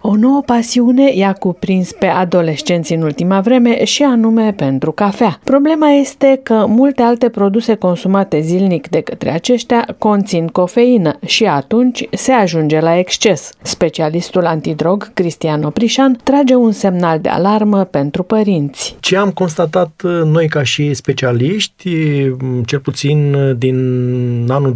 O nouă pasiune i-a cuprins pe adolescenți în ultima vreme și anume pentru cafea. Problema este că multe alte produse consumate zilnic de către aceștia conțin cofeină și atunci se ajunge la exces. Specialistul antidrog, Cristian Oprișan, trage un semnal de alarmă pentru părinți. Ce am constatat noi ca și specialiști, cel puțin din anul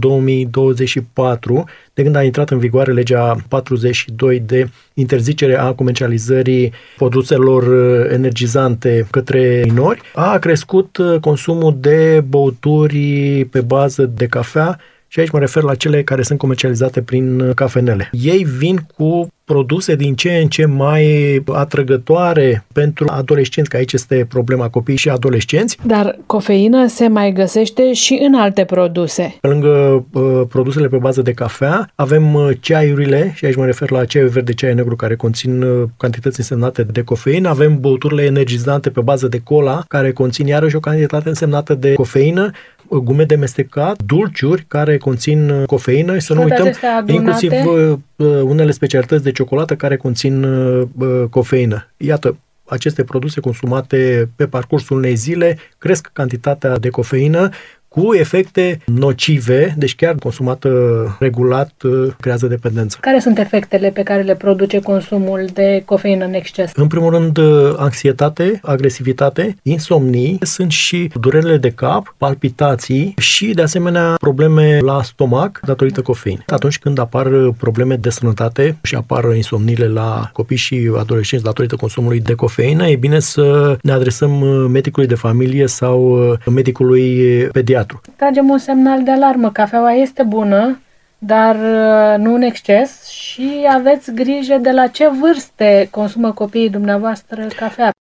2024, de când a intrat în vigoare legea 42 de interzicere a comercializării produselor energizante către minori, a crescut consumul de băuturi pe bază de cafea și aici mă refer la cele care sunt comercializate prin cafenele. Ei vin cu produse din ce în ce mai atrăgătoare pentru adolescenți, că aici este problema, copii și adolescenți. Dar cofeină se mai găsește și în alte produse. Pe lângă produsele pe bază de cafea, avem ceaiurile, și aici mă refer la ceaiul verde, ceaiul negru, care conțin cantități însemnate de cofeină. Avem băuturile energizante pe bază de cola, care conțin iarăși o cantitate însemnată de cofeină, gume de mestecat, dulciuri care conțin cofeină și să nu uităm inclusiv unele specialități de ciocolată care conțin cofeină. Iată, aceste produse consumate pe parcursul unei zile cresc cantitatea de cofeină cu efecte nocive, deci chiar consumată regulat creează dependență. Care sunt efectele pe care le produce consumul de cofeină în exces? În primul rând, anxietate, agresivitate, insomnii, sunt și durerile de cap, palpitații și, de asemenea, probleme la stomac datorită cofeinei. Atunci când apar probleme de sănătate și apar insomniile la copii și adolescenți datorită consumului de cofeină, e bine să ne adresăm medicului de familie sau medicului pediatru. Tragem un semnal de alarmă. Cafeaua este bună, dar nu în exces și aveți grijă de la ce vârste consumă copiii dumneavoastră cafea.